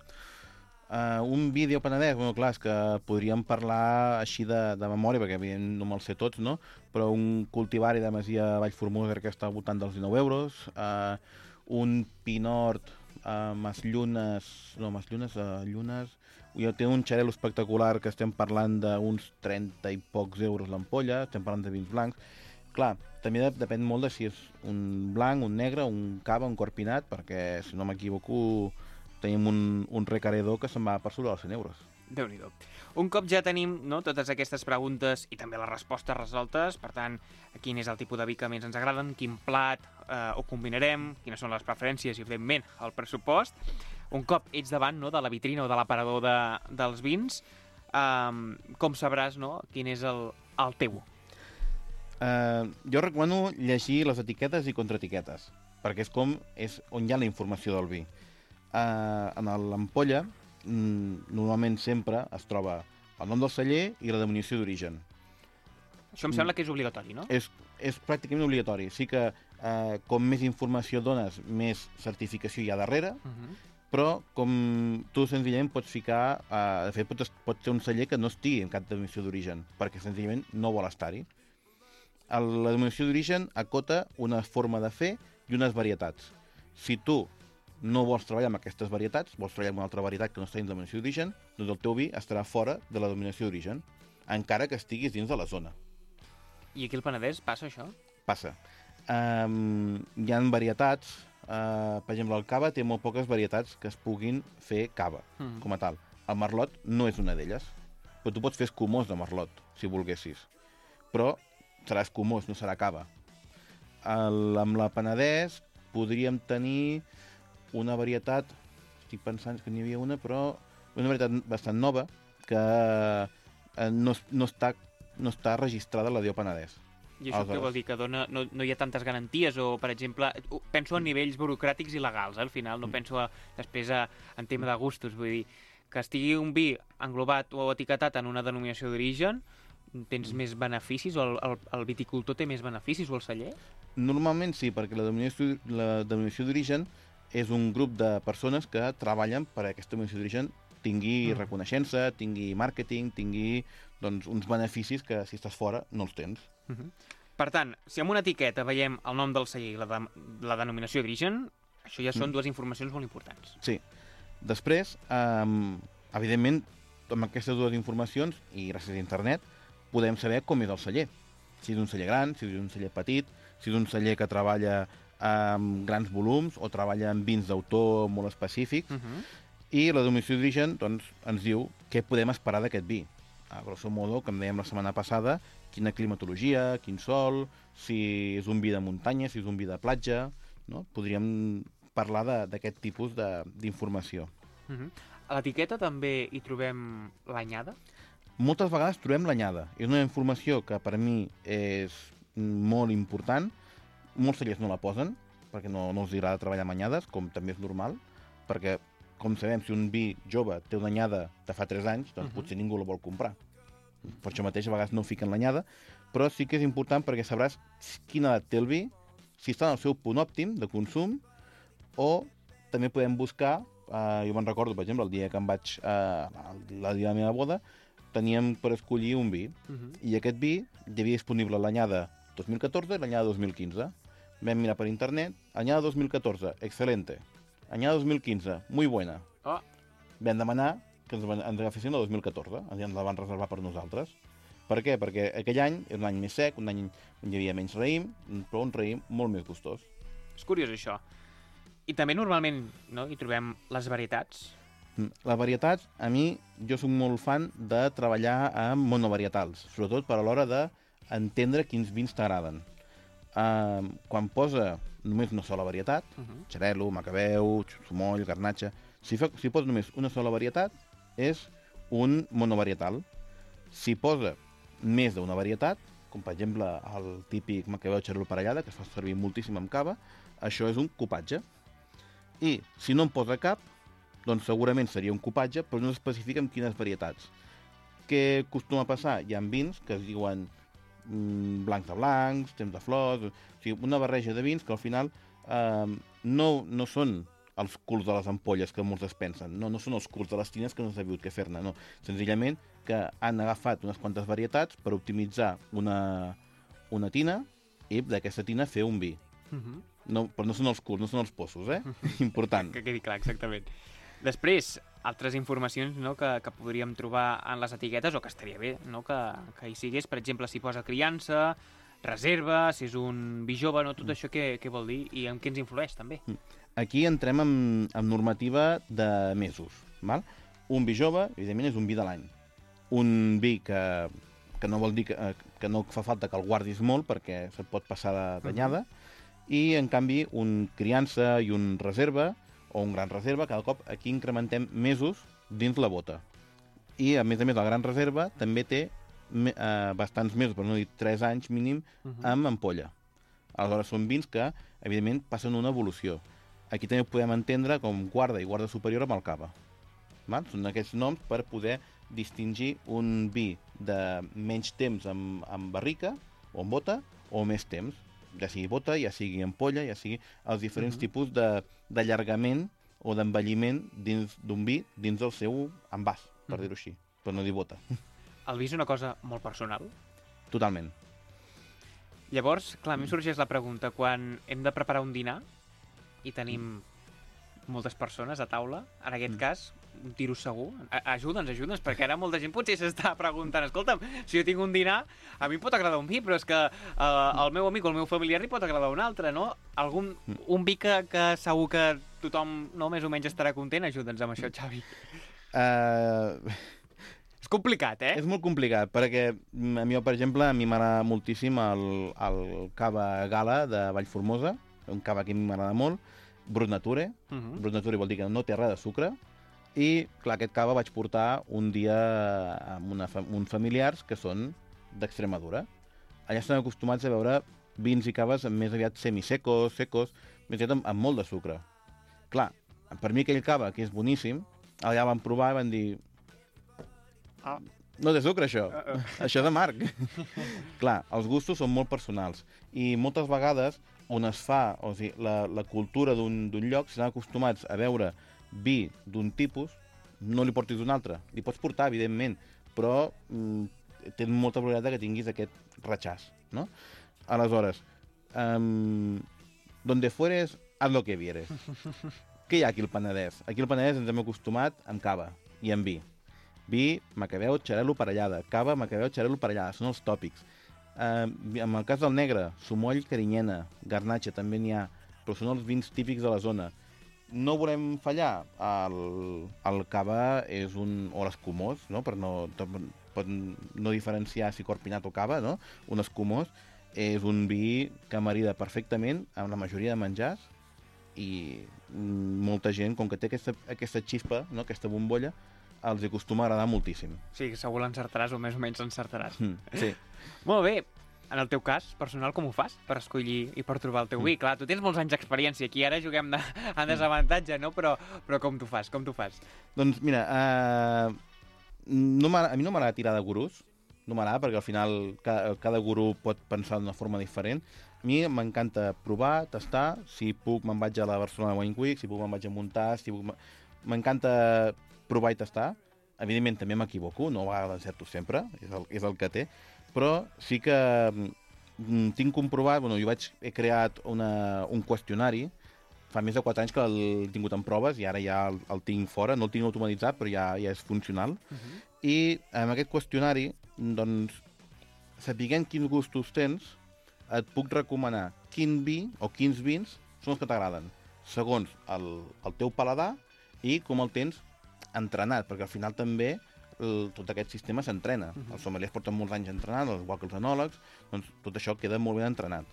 Speaker 11: Uh, un vi Dió Penedès, bueno, clar, és que podríem parlar així de, de memòria, perquè evidentment no me'ls sé tots, no? Però un cultivari de Masia Vallformosa crec que està al voltant dels dinou euros, uh, un Pinot uh, Masllunes, no, Masllunes, uh, Llunes, ja té un xarel·lo espectacular que estem parlant d'uns trenta i pocs euros l'ampolla, estem parlant de vins blancs. Clar, també depèn molt de si és un blanc, un negre, un cava, un corpinat, perquè, si no m'equivoco, tenim un, un recaredor que se'n va per sobre dels cent euros.
Speaker 3: Déu-n'hi-do. Un cop ja tenim no, totes aquestes preguntes i també les respostes resoltes, per tant, quin és el tipus de vi que més ens agrada, quin plat eh, ho combinarem, quines són les preferències i, evidentment, el pressupost, un cop ets davant no, de la vitrina o de l'aparador de, dels vins, eh, com sabràs no, quin és el, el teu?
Speaker 11: Uh, jo recomano llegir les etiquetes i contraetiquetes, perquè és com és on hi ha la informació del vi. Uh, en l'ampolla, mm, normalment sempre es troba el nom del celler i la denominació d'origen.
Speaker 3: Això em sembla que és obligatori, no?
Speaker 11: És, és pràcticament obligatori. Sí que uh, com més informació dones, més certificació hi ha darrere, uh-huh. però com tu senzillament pots ficar... Uh, de fet, pot, pot ser un celler que no estigui en cap denominació d'origen, perquè senzillament no vol estar-hi. La denominació d'origen acota una forma de fer i unes varietats. Si tu no vols treballar amb aquestes varietats, vols treballar amb una altra varietat que no està dins de la denominació d'origen, doncs el teu vi estarà fora de la denominació d'origen, encara que estiguis dins de la zona.
Speaker 3: I aquí al Penedès passa això?
Speaker 11: Passa. Um, hi ha varietats, uh, per exemple, el cava té molt poques varietats que es puguin fer cava, mm. com a tal. El merlot no és una d'elles, però tu pots fer escumós de merlot. si volguessis. Però serà escumós, no serà cava. El, amb la Penedès podríem tenir una varietat, estic pensant que n'hi havia una, però una varietat bastant nova, que eh, no, no, està, no està registrada a la D O Penedès.
Speaker 3: I això què vol dir? Que dona, no, no hi ha tantes garanties? O, per exemple, penso en nivells burocràtics i legals, eh, al final, no penso a, després a, en tema de gustos. Vull dir, que estigui un vi englobat o etiquetat en una denominació d'origen, tens més beneficis? O el, el, el viticultor té més beneficis, o el celler?
Speaker 11: Normalment sí, perquè la denominació, la denominació d'origen és un grup de persones que treballen per a aquesta denominació d'origen tingui mm. reconeixença, tingui màrqueting, tingui doncs, uns beneficis que si estàs fora no els tens.
Speaker 3: Uh-huh. Per tant, si amb una etiqueta veiem el nom del celler i la, de, la denominació d'origen, això ja són mm. dues informacions molt importants.
Speaker 11: Sí. Després, um, evidentment, amb aquestes dues informacions, i gràcies a internet, podem saber com és el celler. Si és un celler gran, si és un celler petit, si és un celler que treballa amb grans volums o treballa amb vins d'autor molt específics. Uh-huh. I la denominació d'origen doncs, ens diu què podem esperar d'aquest vi. A grosso modo, com dèiem la setmana passada, quina climatologia, quin sol, si és un vi de muntanya, si és un vi de platja, no? Podríem parlar d'aquest tipus d'informació.
Speaker 3: Uh-huh. A l'etiqueta també hi trobem l'anyada?
Speaker 11: Moltes vegades trobem l'anyada. És una informació que per mi és molt important. Molts cellers no la posen, perquè no, no els agrada treballar amb anyades, com també és normal, perquè, com sabem, si un vi jove té una anyada de fa tres anys, doncs uh-huh. potser ningú la vol comprar. Per això mateix a vegades no fiquen l'anyada, però sí que és important perquè sabràs quina edat té el vi, si està en el seu punt òptim de consum, o també podem buscar, eh, jo me'n recordo, per exemple, el dia que em vaig, eh, la dia de la meva boda, teníem per escollir un vi, uh-huh. i aquest vi hi havia disponible l'anyada dos mil catorze i l'anyada dos mil quinze. Vam mirar per internet, anyada dos mil catorze, excelente. Anyada dos mil quinze, muy buena.
Speaker 3: Oh.
Speaker 11: Vam demanar que ens, ens agafessin la dos mil catorze, ens la van reservar per nosaltres. Per què? Perquè aquell any era un any més sec, un any on hi havia menys raïm, però un raïm molt més gustós.
Speaker 3: És curiós, això. I també normalment no, hi trobem les varietats.
Speaker 11: Les varietats, a mi, jo soc molt fan de treballar amb monovarietals, sobretot per a l'hora d'entendre quins vins t'agraden. Uh, quan posa només una sola varietat, uh-huh. Xarel·lo, Macabeu, Somoll, Garnatxa, si, fa, si posa només una sola varietat, és un monovarietal. Si posa més d'una varietat, com per exemple el típic Macabeu Xarel·lo Parellada, que es fa servir moltíssim amb cava, això és un copatge. I si no en posa cap, doncs segurament seria un copatge, però no s'especifica en quines varietats. Què acostuma a passar? Hi ha vins que es diuen mm, blancs de blancs, temps de flors, o sigui, una barreja de vins que al final eh, no, no són els culs de les ampolles que molts es pensen, no, no són els culs de les tines que no s'ha sabut què fer-ne, no. Senzillament que han agafat unes quantes varietats per optimitzar una, una tina i d'aquesta tina fer un vi. Uh-huh. No, però no són els culs, no són els possos, eh? Important.
Speaker 3: Que quedi clar, exactament. Després, altres informacions no, que, que podríem trobar en les etiquetes, o que estaria bé no, que, que hi sigués, per exemple, si posa criança, reserva, si és un vi jove, no, tot això què, què vol dir i en què ens influeix, també.
Speaker 11: Aquí entrem en, en normativa de mesos. Val? Un vi jove, evidentment, és un vi de l'any. Un vi que, que no vol dir que, que no fa falta que el guardis molt perquè se't pot passar d'anyada, uh-huh. i, en canvi, un criança i un reserva, o un gran reserva, cada cop aquí incrementem mesos dins la bota. I, a més a més, la gran reserva també té eh, bastants mesos, per no dir tres anys mínim, uh-huh. amb ampolla. Aleshores, són vins que, evidentment, passen una evolució. Aquí també ho podem entendre com guarda i guarda superior amb el cava. Val? Són aquests noms per poder distingir un vi de menys temps amb, amb barrica, o amb bota, o més temps. Ja sigui bota, ja sigui ampolla, ja sigui els diferents uh-huh. tipus d'allargament o d'envelliment dins d'un vi, dins del seu envàs, per uh-huh. dir-ho així, per no dir bota.
Speaker 3: El vi és una cosa molt personal?
Speaker 11: Totalment.
Speaker 3: Llavors, clar, a mi em sorgeix la pregunta, quan hem de preparar un dinar i tenim moltes persones a taula, en aquest mm. cas, un tiro segur, ajuda'ns, ajuda'ns, perquè ara molta gent potser s'està preguntant, escolta'm, si jo tinc un dinar, a mi em pot agradar un vi, però és que uh, al meu amic o al meu familiar li pot agradar un altre, no? Algun, un vi que, que segur que tothom no més o menys estarà content, ajuda'ns amb això, Xavi.
Speaker 11: Uh,
Speaker 3: És complicat, eh?
Speaker 11: És molt complicat, perquè a mi, per exemple, a mi m'agrada moltíssim el, el cava gala de Vallformosa, un cava que a mi m'agrada molt, Brut Nature. Uh -huh. Brut Nature vol dir que no té res de sucre. I, clar, aquest cava vaig portar un dia amb, una, amb uns familiars que són d'Extremadura. Allà estan acostumats a veure vins i caves més aviat semisecos, secos, més aviat amb, amb molt de sucre. Clar, per mi aquell cava, que és boníssim, allà van provar i van dir...
Speaker 3: Ah.
Speaker 11: No té sucre, això.
Speaker 3: Uh -uh.
Speaker 11: Això és amarg. Clar, els gustos són molt personals. I moltes vegades, on es fa, o sigui, la, la cultura d'un lloc, si estan acostumats a veure vi d'un tipus, no li portis d'un altre. Li pots portar, evidentment, però mm, té molta probabilitat que tinguis aquest ratxàs, no? Aleshores, um, donde fueres, haz lo que vieres. Què hi ha aquí al Penedès? Aquí al Penedès ens hem acostumat amb cava i amb vi. Vi, macabeu, xarel·lo, parellada. Cava, macabeu, xarel·lo, parellada. Són els tòpics. Uh, en el cas del negre, sumoll, carinyena, garnatxa, també n'hi ha, però són els vins típics de la zona. No volem fallar. El, el cava és un... o l'escumós, no? Per no, per no diferenciar si corpinat o cava, no? Un escumós és un vi que marida perfectament amb la majoria de menjars i molta gent, com que té aquesta, aquesta xispa, no? Aquesta bombolla, els acostuma a agradar moltíssim.
Speaker 3: Sí, segur l'encertaràs o més o menys l'encertaràs.
Speaker 11: Mm, sí.
Speaker 3: Molt bé. En el teu cas, personal, com ho fas per escollir i per trobar el teu vi? Mm. Clar, tu tens molts anys d'experiència aquí, ara juguem de, en desavantatge, no? Però, però com t'ho fas? Com t'ho fas?
Speaker 11: Doncs mira, uh, no a mi no m'agrada tirar de gurús, no m'agrada perquè al final cada, cada gurú pot pensar d'una forma diferent. A mi m'encanta provar, tastar, si puc me'n vaig a la Barcelona Wine Week, si puc me'n vaig a muntar, si puc... M'encanta provar i tastar. Evidentment també m'equivoco, no a vegades encerto sempre, és el, és el que té, però sí que mm, tinc comprovat, bueno, jo vaig, he creat una, un qüestionari, fa més de quatre anys que l'he tingut en proves i ara ja el, el tinc fora, no el tinc automatitzat però ja, ja és funcional. Uh -huh. I amb aquest qüestionari, doncs, sapiguent quins gustos tens, et puc recomanar quin vi o quins vins són els que t'agraden, segons el, el teu paladar i com el tens entrenat, perquè al final també el, tot aquest sistema s'entrena. Uh -huh. Els sommeliers porten molts anys entrenant, igual que els enòlegs, doncs tot això queda molt ben entrenat.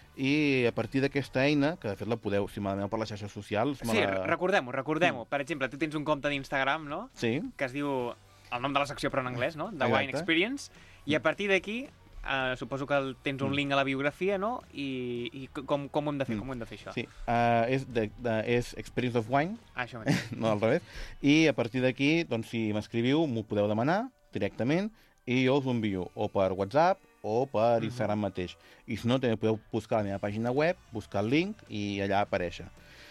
Speaker 11: I a partir d'aquesta eina, que de fet la podeu, si m'ademaneu per les xarxes socials...
Speaker 3: Sí, la... recordem-ho, recordem-ho. Per exemple, tu tens un compte d'Instagram, no?
Speaker 11: Sí.
Speaker 3: Que es diu el nom de la secció, però en anglès, no? The Wine Experience. I a partir d'aquí, uh, suposo que tens un link a la biografia, no? I, i com, com ho hem de fer? Mm. Com ho hem de fer, això?
Speaker 11: Sí, uh, és, de, de, és Experience of Wine.
Speaker 3: Ah, això mateix.
Speaker 11: No, al revés. I a partir d'aquí, doncs, si m'escriviu, m'ho podeu demanar directament i jo us ho envio o per WhatsApp o per Instagram uh -huh. mateix. I si no, també podeu buscar la meva pàgina web, buscar el link i allà aparèixer.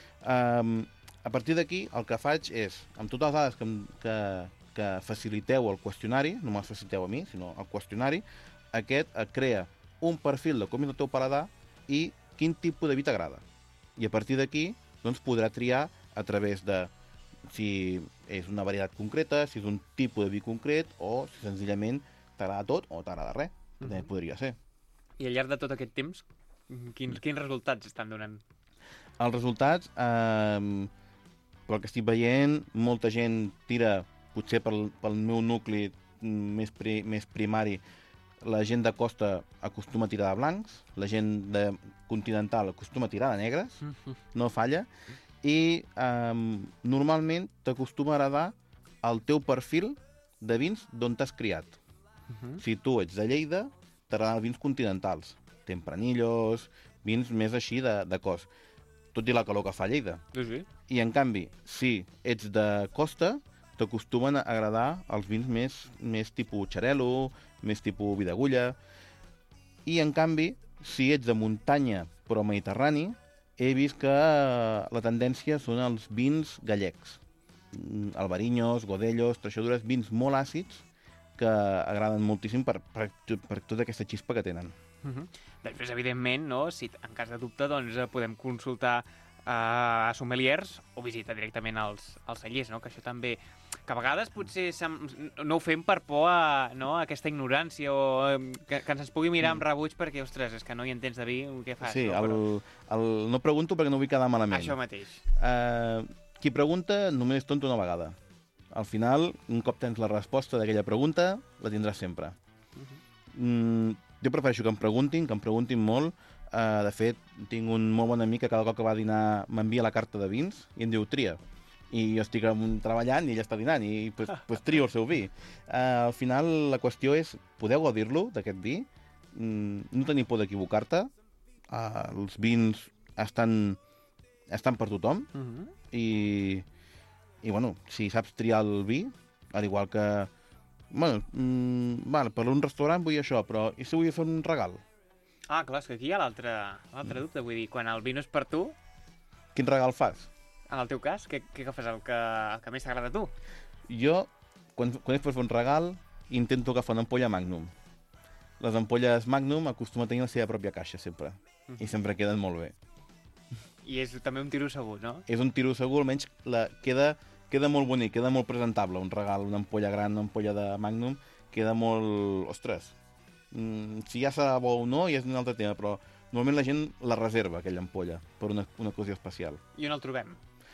Speaker 11: Um, a partir d'aquí, el que faig és, amb totes les dades que, que, que faciliteu el qüestionari, no me'ls faciliteu a mi, sinó el qüestionari, aquest et crea un perfil de com és el teu paladar i quin tipus de vi t'agrada. I a partir d'aquí, doncs, podrà triar a través de si és una varietat concreta, si és un tipus de vi concret o si senzillament t'agrada tot o t'agrada res. També podria ser.
Speaker 3: I al llarg de tot aquest temps, quins, quins resultats estan donant?
Speaker 11: Els resultats, eh, pel que estic veient, molta gent tira, potser pel, pel meu nucli més, pri, més primari, la gent de costa acostuma a tirar de blancs, la gent de continental acostuma a tirar de negres, no falla, i eh, normalment t'acostuma a agradar el teu perfil de vins d'on t'has criat. Uh-huh. Si tu ets de Lleida, t'agraden els vins continentals, tempranillos, vins més així de, de cos, tot i la calor que fa a Lleida.
Speaker 3: Sí, sí.
Speaker 11: I en canvi, si ets de costa, t'acostumen a agradar els vins més, més tipus xarel·lo, més tipus vi d'agulla, i en canvi, si ets de muntanya però mediterrani, he vist que la tendència són els vins gallecs, albarinyos, godellos, treixadures, vins molt àcids, que agraden moltíssim per, per, per tota aquesta xispa que tenen.
Speaker 3: Uh -huh. Després, evidentment, no? Si en cas de dubte, doncs, podem consultar uh, a sommeliers o visitar directament els, els cellers, no? Que això també... Que a vegades potser no ho fem per por a, no? a aquesta ignorància o que, que ens pugui mirar amb rebuig perquè, ostres, és que no hi entens de vi, què fas?
Speaker 11: Sí,
Speaker 3: no?
Speaker 11: el,
Speaker 3: Però...
Speaker 11: el, no pregunto perquè no vull quedar malament.
Speaker 3: Això mateix.
Speaker 11: Uh, qui pregunta només és tonto una vegada. Al final, un cop tens la resposta d'aquella pregunta, la tindràs sempre. Uh-huh. mm, jo prefereixo que em preguntin, que em preguntin molt. Uh, de fet, tinc un molt bon amic que cada cop que va a dinar m'envia la carta de vins i em diu tria. I jo estic treballant i ella està dinant i pues, pues trio el seu vi. Uh, al final, la qüestió és, podeu gaudir-lo, d'aquest vi, mm, no tenir por d'equivocar-te, uh, els vins estan, estan per tothom, uh-huh. i, i bueno, si saps triar el vi, al igual que, bueno, mm, vale, per un restaurant vull això, però i si vull fer un regal?
Speaker 3: Ah, clar, és que aquí hi ha l'altre mm. dubte, vull dir, quan el vi no és per tu...
Speaker 11: Quin regal fas?
Speaker 3: En el teu cas, què, què agafes, el que, el que més t'agrada a tu?
Speaker 11: Jo, quan, quan és per fer un regal, intento agafar una ampolla Magnum. Les ampolles Magnum acostumen a tenir la seva pròpia caixa, sempre. Mm. I sempre queden molt bé.
Speaker 3: I és també un tiro segur, no?
Speaker 11: És un tiro segur, almenys la, queda, queda molt bonic, queda molt presentable. Un regal, una ampolla gran, una ampolla de Magnum, queda molt... Ostres, mm, si ja serà bo o no, ja és un altre tema, però normalment la gent la reserva, aquella ampolla, per una, una ocasió especial.
Speaker 3: I on el trobem?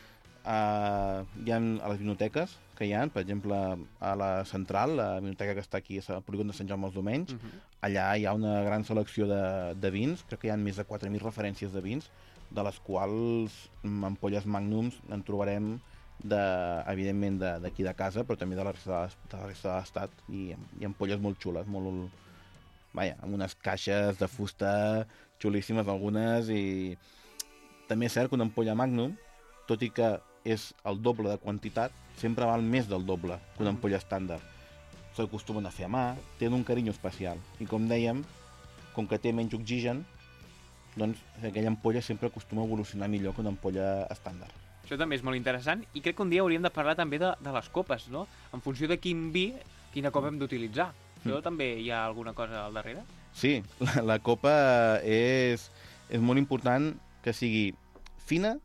Speaker 11: Uh, hi ha a les biblioteques que hi ha, per exemple, a la Central, la biblioteca que està aquí al polígon de Sant Jaume els Domenys, uh-huh. Allà hi ha una gran selecció de, de vins, crec que hi ha més de quatre mil referències de vins, de les quals ampolles Magnums en trobarem, de, evidentment, d'aquí de, de casa, però també de la resta de, de la resta de l'estat, i, i ampolles molt xules, molt, vaja, amb unes caixes de fusta xulíssimes algunes, i també és cert que una ampolla Magnum, tot i que és el doble de quantitat, sempre val més del doble que una ampolla estàndard. S'acostumen a fer a mà, tenen un carinyo especial. I com dèiem, com que té menys oxigen, doncs aquella ampolla sempre acostuma a evolucionar millor que una ampolla estàndard.
Speaker 3: Això també és molt interessant i crec que un dia hauríem de parlar també de, de les copes, no? En funció de quin vi, quina copa hem d'utilitzar. Això mm. també hi ha alguna cosa al darrere?
Speaker 11: Sí, la, la copa és, és molt important que sigui fina,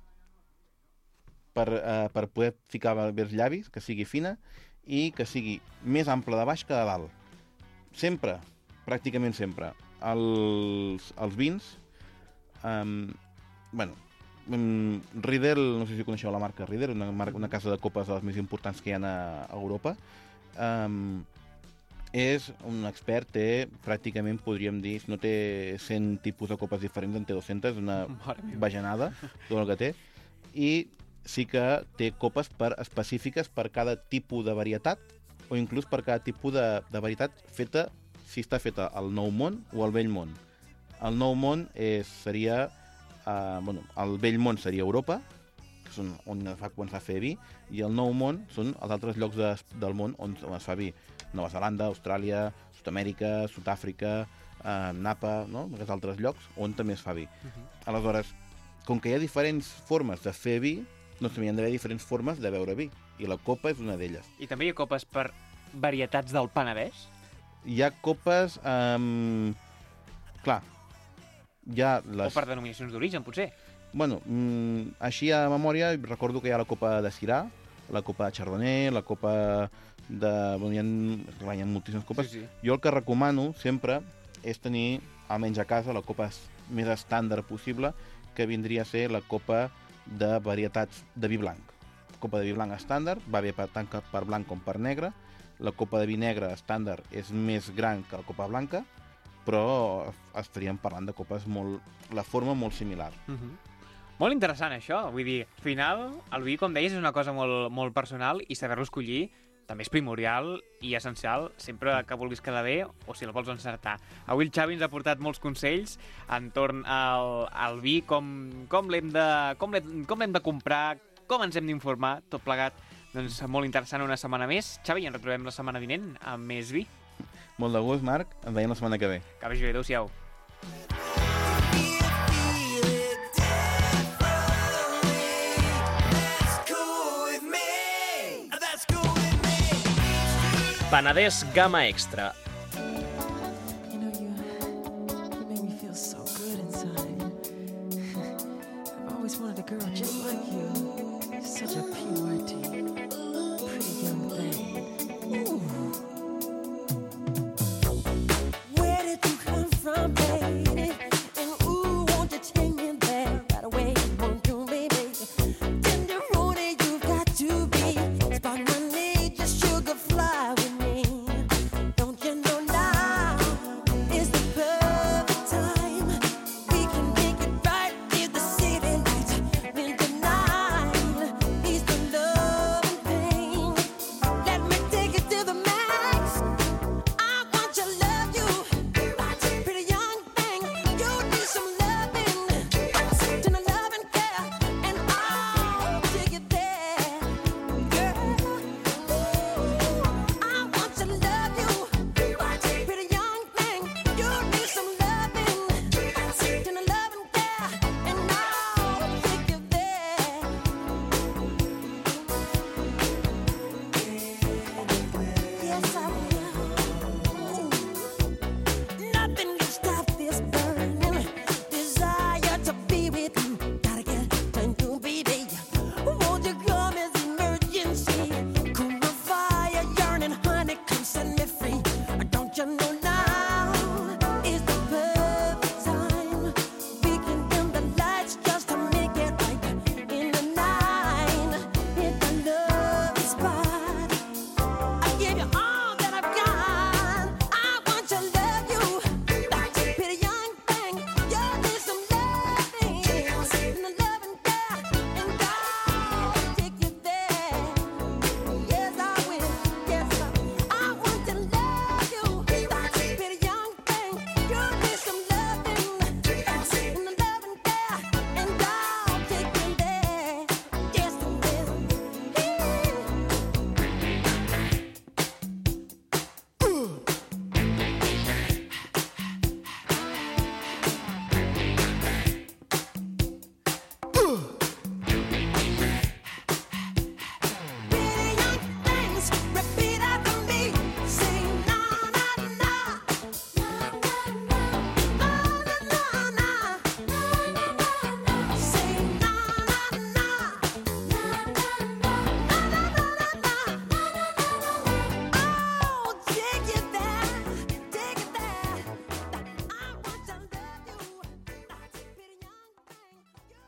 Speaker 11: Per, uh, per poder ficar bé els llavis, que sigui fina i que sigui més ampla de baix que de dalt. Sempre, pràcticament sempre. Els, els vins, um, bueno, um, Riedel, no sé si coneixeu la marca Riedel, una, marca, una casa de copes de les més importants que hi ha a, a Europa, um, és un expert, té pràcticament, podríem dir, si no té cent tipus de copes diferents, en té dues-centes, una bajanada, tot el que té, i sí que té copes per específiques per cada tipus de varietat o inclús per cada tipus de, de varietat feta, si està feta al Nou Món o al Vell Món. El Nou Món és, seria, eh, bueno, el Vell Món seria Europa, que són on es va començar a fer vi, i el Nou Món són els altres llocs de, del món on, on es fa vi. Nova Zelanda, Austràlia, Sud-amèrica, Sud-àfrica, eh, Napa, no? Aquests altres llocs on també es fa vi. Uh-huh. Aleshores, com que hi ha diferents formes de fer vi, doncs també hi ha d'haver diferents formes de beure vi, i la copa és una d'elles.
Speaker 3: I també hi ha copes per varietats del Penedès?
Speaker 11: Hi ha copes... Um, clar, hi ha les...
Speaker 3: O per denominacions d'origen, potser?
Speaker 11: Bueno, mm, així a memòria, recordo que hi ha la copa de Syrah, la copa de Chardonnay, la copa de... Bueno, hi ha, clar, hi ha moltíssimes copes. Sí, sí. Jo el que recomano sempre és tenir, almenys a casa, la copa més estàndard possible, que vindria a ser la copa de varietats de vi blanc. Copa de vi blanc estàndard, va bé per tant per blanc com per negre. La copa de vi negre estàndard és més gran que la copa blanca, però estaríem parlant de copes molt... la forma molt similar.
Speaker 3: Uh-huh. Molt interessant això, vull dir, al final el vi, com deies, és una cosa molt, molt personal i saber-lo escollir també és primordial i essencial sempre que vulguis quedar bé o si el vols encertar. Avui el Xavi ens ha portat molts consells entorn al, al vi, com, com l'hem de, com l'hem, com l'hem de comprar, com ens hem d'informar, tot plegat. Doncs molt interessant una setmana més. Xavi, ens retrobem la setmana vinent amb més vi.
Speaker 11: Molt de gust, Marc. Ens veiem la setmana que ve.
Speaker 3: Que vagi bé, adéu-siau.
Speaker 1: Penedès Gamma Extra.
Speaker 12: You know, you, you make me feel so good inside. I've always wanted a girl just like you. Such a pure tea.